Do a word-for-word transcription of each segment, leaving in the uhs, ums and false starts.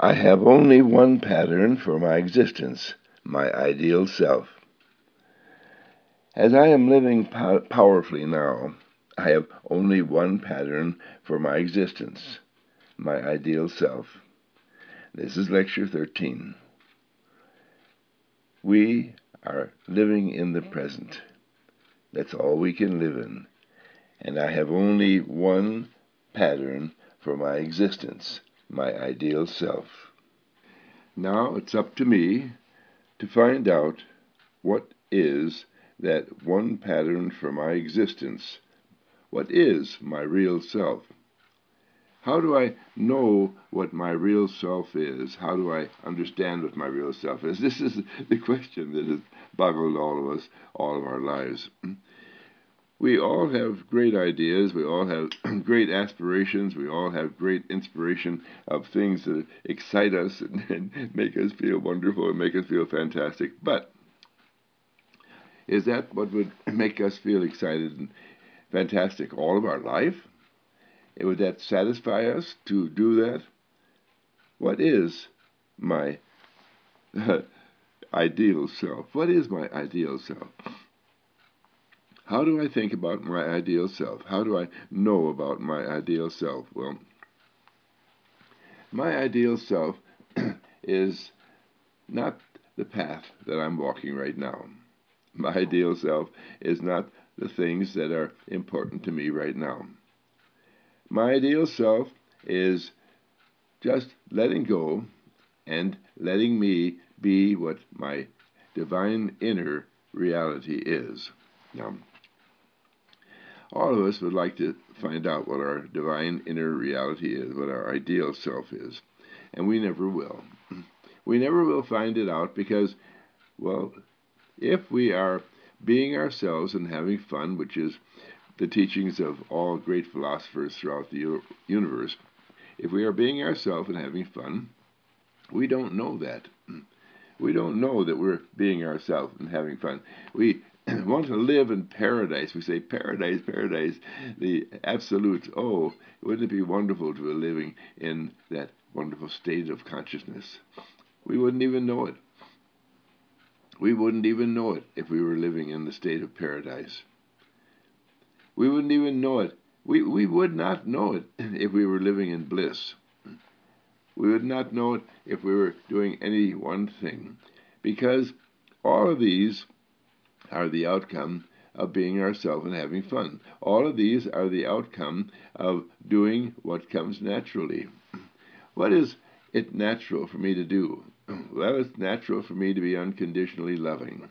I have only one pattern for my existence, my ideal self. As I am living pow- powerfully now, I have only one pattern for my existence, my ideal self. This is Lecture thirteen. We are living in the present. That's all we can live in. And I have only one pattern for my existence, my ideal self. Now it's up to me to find out what is that one pattern for my existence. What is my real self? How do I know what my real self is? How do I understand what my real self is? This is the question that has boggled all of us all of our lives. We all have great ideas. We all have great aspirations. We all have great inspiration of things that excite us and, and make us feel wonderful and make us feel fantastic. But is that what would make us feel excited and fantastic all of our life? Would that satisfy us to do that? What is my ideal self? What is my ideal self? How do I think about my ideal self? How do I know about my ideal self? Well, my ideal self is not the path that I'm walking right now. My ideal self is not the things that are important to me right now. My ideal self is just letting go and letting me be what my divine inner reality is. Now, all of us would like to find out what our divine inner reality is, what our ideal self is, and we never will. We never will find it out because, well, if we are being ourselves and having fun, which is the teachings of all great philosophers throughout the universe, if we are being ourselves and having fun, we don't know that. We don't know that we're being ourselves and having fun. We want to live in paradise. We say, paradise, paradise, the absolute. Oh, wouldn't it be wonderful to be living in that wonderful state of consciousness? We wouldn't even know it. We wouldn't even know it if we were living in the state of paradise. We wouldn't even know it. We, we would not know it if we were living in bliss. We would not know it if we were doing any one thing, because all of these are the outcome of being ourselves and having fun. All of these are the outcome of doing what comes naturally. What is it natural for me to do? Well, it's natural for me to be unconditionally loving.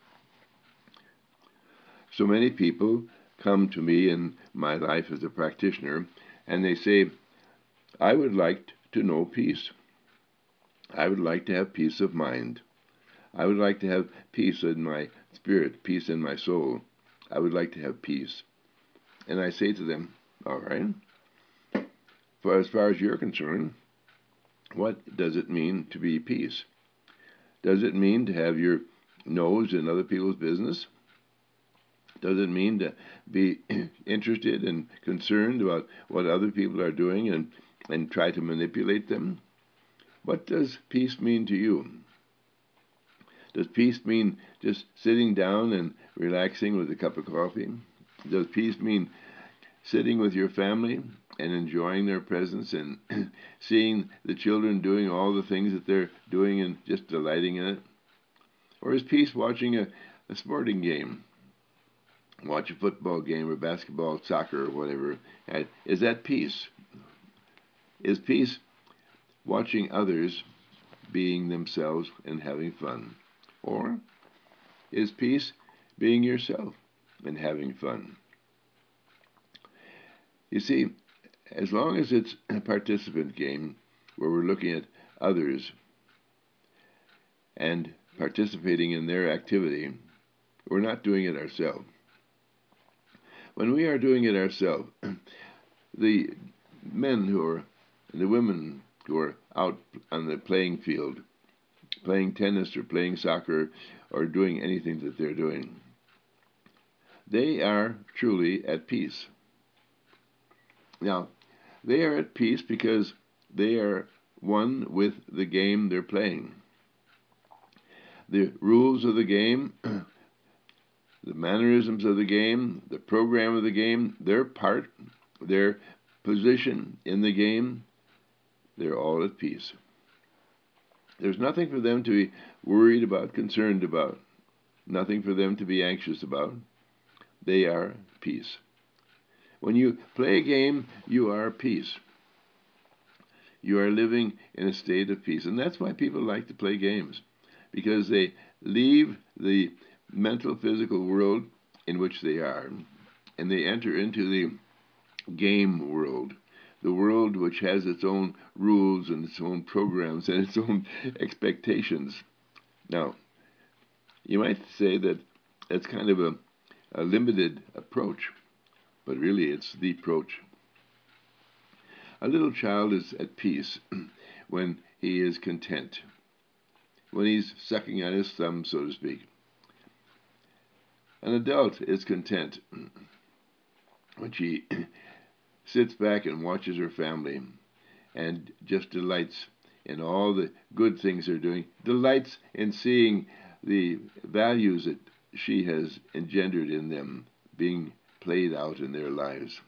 So many people come to me in my life as a practitioner, and they say, I would like to know peace. I would like to have peace of mind. I would like to have peace in my spirit, peace in my soul. I would like to have peace. And I say to them, all right, for as far as you're concerned, what does it mean to be peace? Does it mean to have your nose in other people's business? Does it mean to be interested and concerned about what other people are doing and, and try to manipulate them? What does peace mean to you? Does peace mean just sitting down and relaxing with a cup of coffee? Does peace mean sitting with your family and enjoying their presence and seeing the children doing all the things that they're doing and just delighting in it? Or is peace watching a, a sporting game? Watch a football game or basketball, soccer, or whatever. Is that peace? Is peace watching others being themselves and having fun? Or is peace being yourself and having fun? You see, as long as it's a participant game where we're looking at others and participating in their activity, we're not doing it ourselves. When we are doing it ourselves, the men who are, and the women who are out on the playing field, playing tennis or playing soccer or doing anything that they're doing, they are truly at peace. Now, they are at peace because they are one with the game they're playing. The rules of the game, the mannerisms of the game, the program of the game, their part, their position in the game, they're all at peace. There's nothing for them to be worried about, concerned about, nothing for them to be anxious about. They are peace. When you play a game, you are peace. You are living in a state of peace. And that's why people like to play games, because they leave the mental, physical world in which they are, and they enter into the game world, the world which has its own rules and its own programs and its own expectations. Now, you might say that that's kind of a, a limited approach, but really it's the approach. A little child is at peace when he is content, when he's sucking on his thumb, so to speak. An adult is content when she sits back and watches her family and just delights in all the good things they're doing, delights in seeing the values that she has engendered in them being played out in their lives.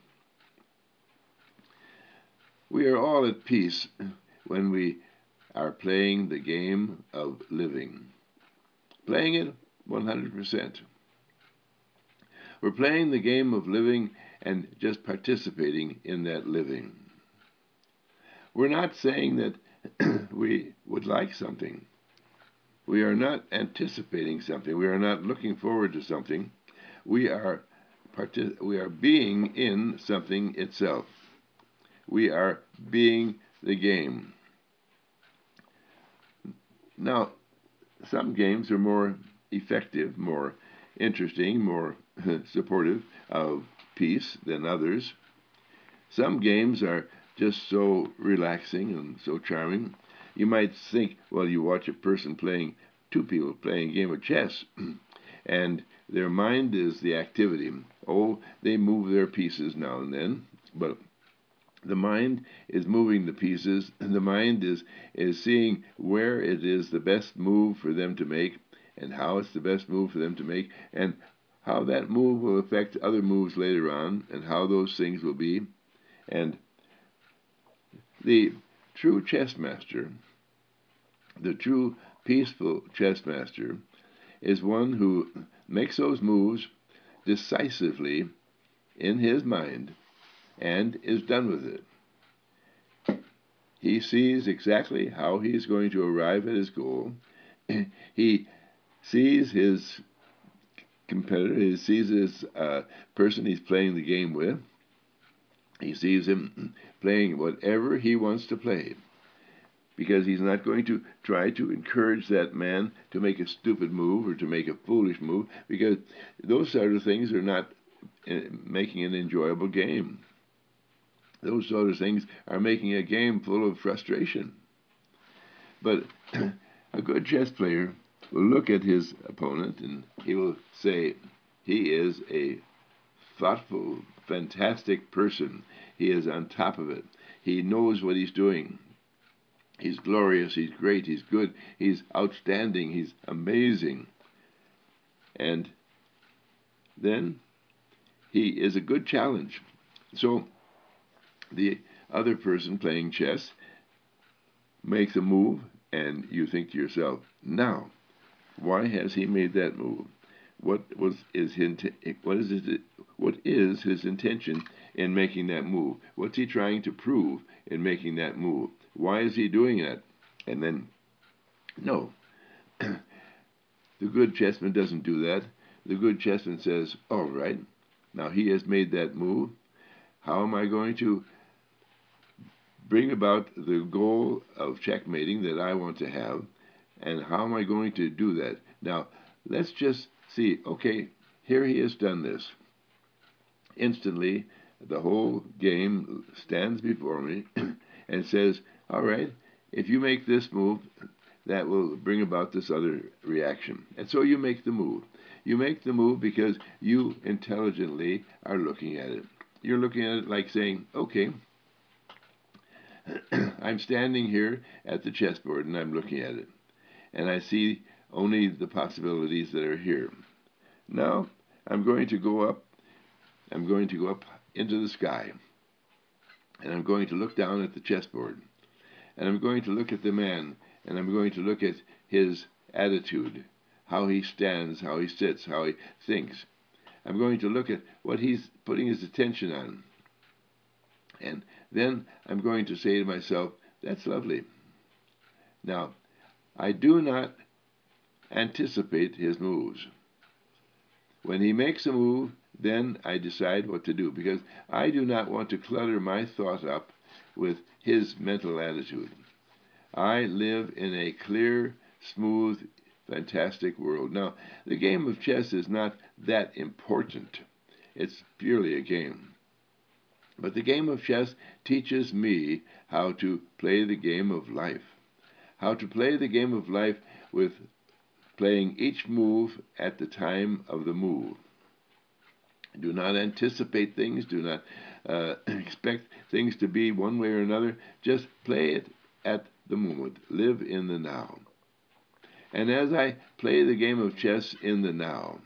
We are all at peace when we are playing the game of living, playing it one hundred percent. We're playing the game of living and just participating in that living. We're not saying that we would like something. We are not anticipating something. We are not looking forward to something. We are partic- we are being in something itself. We are being the game. Now, some games are more effective, more interesting, more supportive of peace than others. Some games are just so relaxing and so charming. You might think, well, you watch a person playing, two people playing a game of chess, and their mind is the activity. Oh, they move their pieces now and then, but the mind is moving the pieces, and the mind is, is seeing where it is the best move for them to make, and how it's the best move for them to make, and how that move will affect other moves later on, and how those things will be. And the true chess master, the true peaceful chess master, is one who makes those moves decisively in his mind and is done with it. He sees exactly how he's going to arrive at his goal. He sees his competitor, he sees his uh, person he's playing the game with. He sees him playing whatever he wants to play, because he's not going to try to encourage that man to make a stupid move or to make a foolish move, because those sort of things are not making an enjoyable game. Those sort of things are making a game full of frustration. But a good chess player will look at his opponent and he will say, he is a thoughtful, fantastic person. He is on top of it. He knows what he's doing. He's glorious, he's great, he's good, he's outstanding, he's amazing. And then he is a good challenge. So the other person playing chess makes a move, and you think to yourself, now, why has he made that move? What was his what is his, what is his intention in making that move? What's he trying to prove in making that move? Why is he doing that? And then, no, the good chessman doesn't do that. The good chessman says, all right, now he has made that move. How am I going to bring about the goal of checkmating that I want to have? And how am I going to do that? Now, let's just see, okay, here he has done this. Instantly, the whole game stands before me and says, all right, if you make this move, that will bring about this other reaction. And so you make the move. You make the move because you intelligently are looking at it. You're looking at it like saying, okay, I'm standing here at the chessboard and I'm looking at it, and I see only the possibilities that are here. Now I'm going to go up. I'm going to go up into the sky, and I'm going to look down at the chessboard, and I'm going to look at the man, and I'm going to look at his attitude, how he stands, how he sits, how he thinks. I'm going to look at what he's putting his attention on. And then I'm going to say to myself, that's lovely. Now, I do not anticipate his moves. When he makes a move, then I decide what to do, because I do not want to clutter my thought up with his mental attitude. I live in a clear, smooth, fantastic world. Now, the game of chess is not that important. It's purely a game. But the game of chess teaches me how to play the game of life, how to play the game of life with playing each move at the time of the move. Do not anticipate things. Do not uh, expect things to be one way or another. Just play it at the moment. Live in the now. And as I play the game of chess in the now,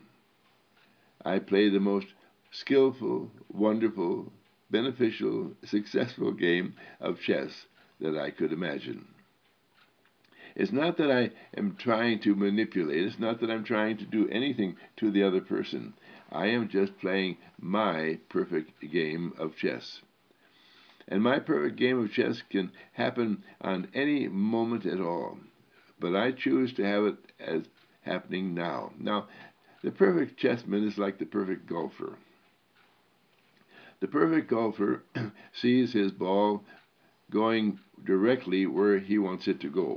I play the most skillful, wonderful, beneficial, successful game of chess that I could imagine. It's not that I am trying to manipulate. It's not that I'm trying to do anything to the other person. I am just playing my perfect game of chess. And my perfect game of chess can happen on any moment at all. But I choose to have it as happening now. Now, the perfect chessman is like the perfect golfer. The perfect golfer sees his ball going directly where he wants it to go.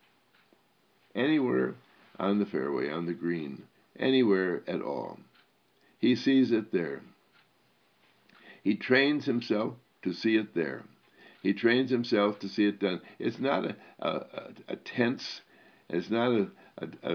Anywhere on the fairway, on the green, anywhere at all. He sees it there. He trains himself to see it there. He trains himself to see it done. It's not a, a, a tense, it's not a, a, a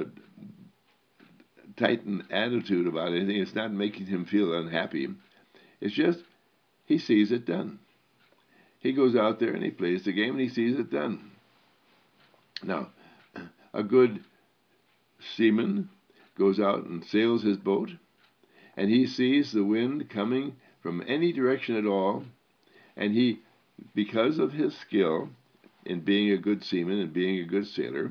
tightened attitude about anything. It's not making him feel unhappy. It's just he sees it done. He goes out there and he plays the game and he sees it done. Now, a good seaman goes out and sails his boat, and he sees the wind coming from any direction at all, and he, because of his skill in being a good seaman and being a good sailor,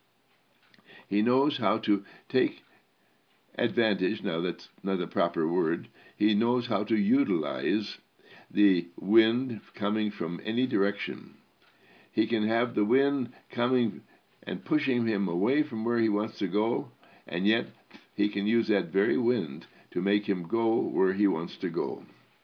he knows how to take advantage, now that's not the proper word, he knows how to utilize the wind coming from any direction. He can have the wind coming and pushing him away from where he wants to go, and yet he can use that very wind to make him go where he wants to go.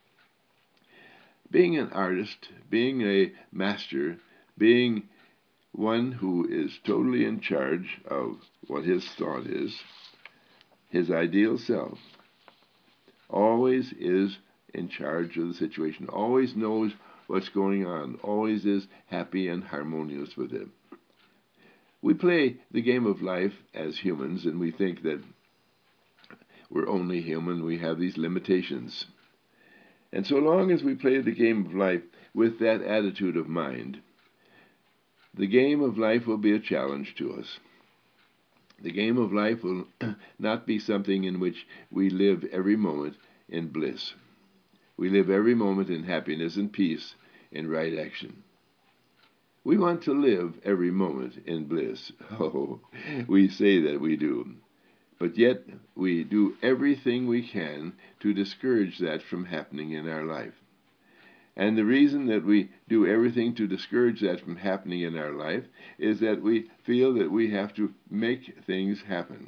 Being an artist, being a master, being one who is totally in charge of what his thought is, his ideal self, always is in charge of the situation, always knows what's going on, always is happy and harmonious with it. We play the game of life as humans, and we think that we're only human, we have these limitations. And so long as we play the game of life with that attitude of mind, the game of life will be a challenge to us. The game of life will not be something in which we live every moment in bliss. We live every moment in happiness and peace and right action. We want to live every moment in bliss. Oh, we say that we do. But yet we do everything we can to discourage that from happening in our life. And the reason that we do everything to discourage that from happening in our life is that we feel that we have to make things happen.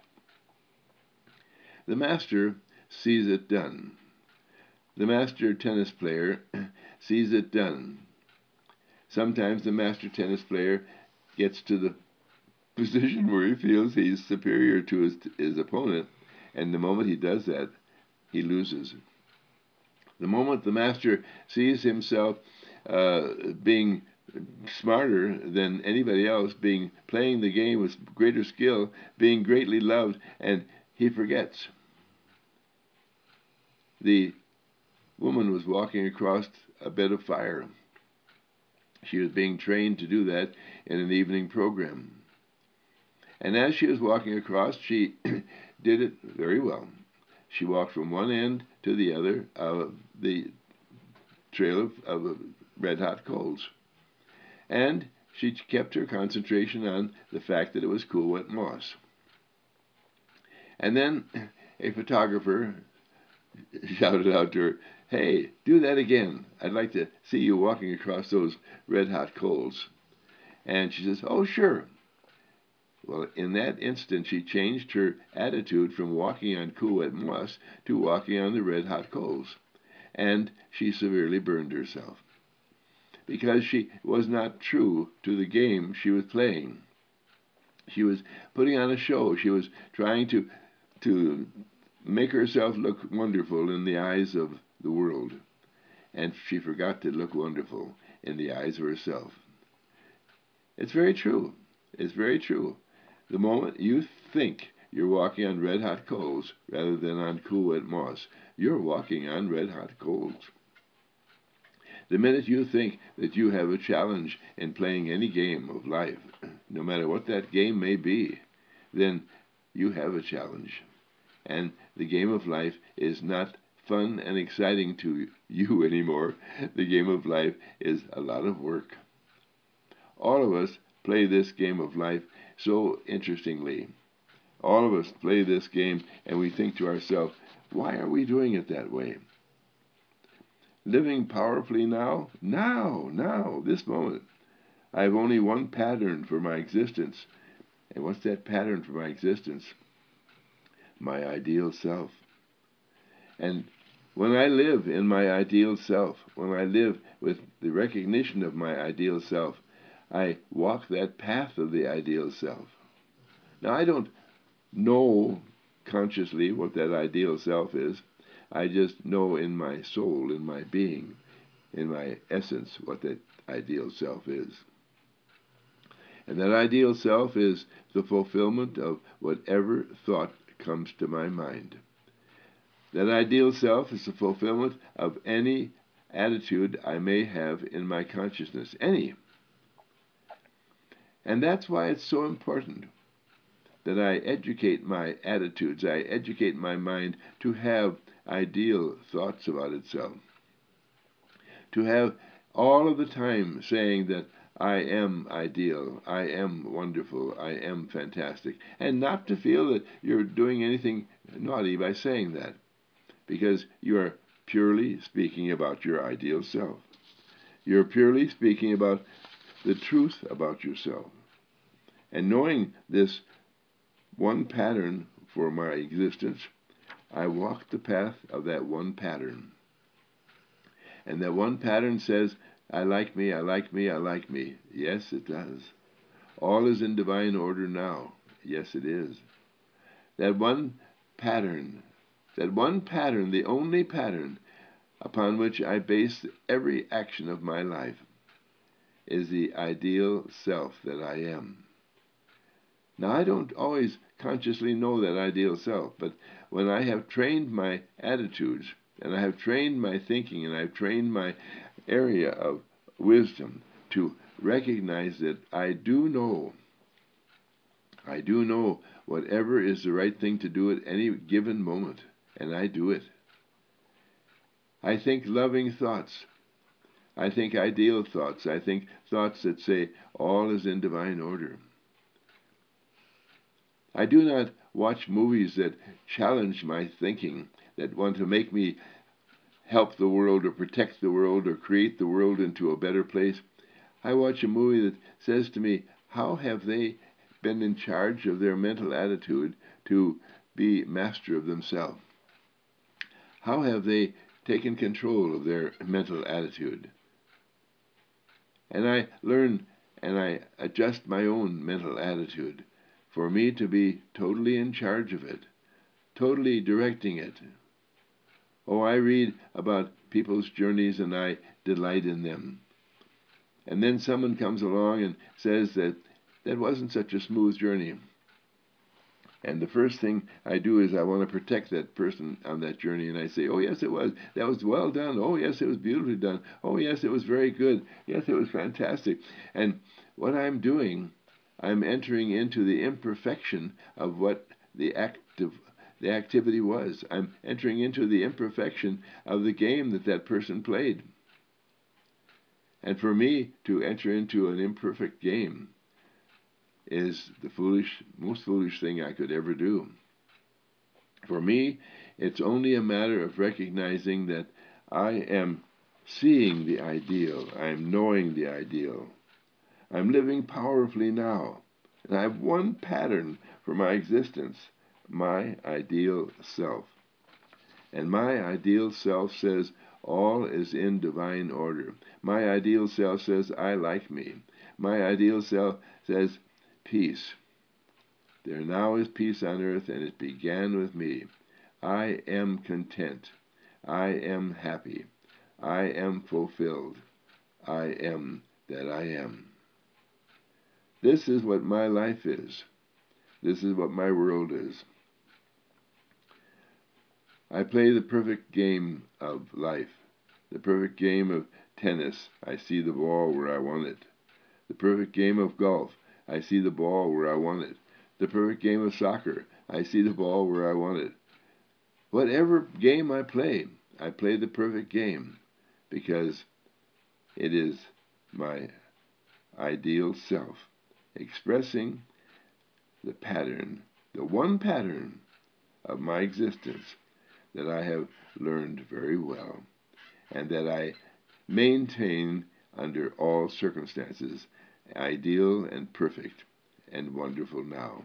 The master sees it done. The master tennis player sees it done. Sometimes the master tennis player gets to the position where he feels he's superior to his, his opponent, and the moment he does that, he loses. The moment the master sees himself uh, being smarter than anybody else, being playing the game with greater skill, being greatly loved, and he forgets. The woman was walking across a bed of fire, She was being trained to do that in an evening program. And as she was walking across, she did it very well. She walked from one end to the other of the trail of, of red-hot coals. And she kept her concentration on the fact that it was cool, wet moss. And then a photographer shouted out to her, "Hey, do that again. I'd like to see you walking across those red-hot coals." And she says, "Oh, sure." Well, in that instant, she changed her attitude from walking on cool, wet moss to walking on the red-hot coals. And she severely burned herself because she was not true to the game she was playing. She was putting on a show. She was trying to, to make herself look wonderful in the eyes of the world. And she forgot to look wonderful in the eyes of herself. It's very true. It's very true. The moment you think you're walking on red-hot coals rather than on cool, wet moss, you're walking on red-hot coals. The minute you think that you have a challenge in playing any game of life, no matter what that game may be, then you have a challenge. And the game of life is not fun and exciting to you anymore. The game of life is a lot of work. All of us play this game of life so interestingly. All of us play this game and we think to ourselves, why are we doing it that way? Living powerfully now, now, now, this moment. I have only one pattern for my existence. And what's that pattern for my existence? My ideal self. And when I live in my ideal self, when I live with the recognition of my ideal self, I walk that path of the ideal self. Now, I don't know consciously what that ideal self is. I just know in my soul, in my being, in my essence, what that ideal self is. And that ideal self is the fulfillment of whatever thought comes to my mind. That ideal self is the fulfillment of any attitude I may have in my consciousness, any. And that's why it's so important that I educate my attitudes, I educate my mind to have ideal thoughts about itself. To have all of the time saying that I am ideal, I am wonderful, I am fantastic, and not to feel that you're doing anything naughty by saying that, because you are purely speaking about your ideal self. You're purely speaking about the truth about yourself. And knowing this one pattern for my existence, I walk the path of that one pattern. And that one pattern says, I like me, I like me, I like me. Yes, it does. All is in divine order now. Yes, it is. That one pattern, that one pattern, the only pattern upon which I base every action of my life, is the ideal self that I am. Now, I don't always consciously know that ideal self, but when I have trained my attitudes, and I have trained my thinking, and I've trained my area of wisdom to recognize that I do know, I do know whatever is the right thing to do at any given moment, and I do it. I think loving thoughts. I think ideal thoughts. I think thoughts that say all is in divine order. I do not watch movies that challenge my thinking, that want to make me help the world or protect the world or create the world into a better place. I watch a movie that says to me, how have they been in charge of their mental attitude to be master of themselves? How have they taken control of their mental attitude? And I learn and I adjust my own mental attitude for me to be totally in charge of it, totally directing it. Oh, I read about people's journeys and I delight in them. And then someone comes along and says that that wasn't such a smooth journey. And the first thing I do is I want to protect that person on that journey, and I say, oh, yes, it was. That was well done. Oh, yes, it was beautifully done. Oh, yes, it was very good. Yes, it was fantastic. And what I'm doing, I'm entering into the imperfection of what the active the activity was. I'm entering into the imperfection of the game that that person played. And for me to enter into an imperfect game is the foolish, most foolish thing I could ever do. For me, it's only a matter of recognizing that I am seeing the ideal, I am knowing the ideal. I'm living powerfully now, and I have one pattern for my existence, my ideal self. And my ideal self says all is in divine order. My ideal self says I like me. My ideal self says peace. There now is peace on earth, and it began with me. I am content. I am happy. I am fulfilled. I am that I am. This is what my life is. This is what my world is. I play the perfect game of life, the perfect game of tennis. I see the ball where I want it. The perfect game of golf. I see the ball where I want it. The perfect game of soccer. I see the ball where I want it. Whatever game I play, I play the perfect game because it is my ideal self expressing the pattern, the one pattern of my existence that I have learned very well and that I maintain under all circumstances, ideal and perfect and wonderful now.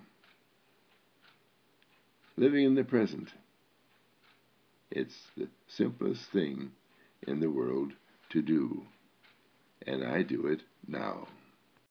Living in the present. It's the simplest thing in the world to do, and I do it now.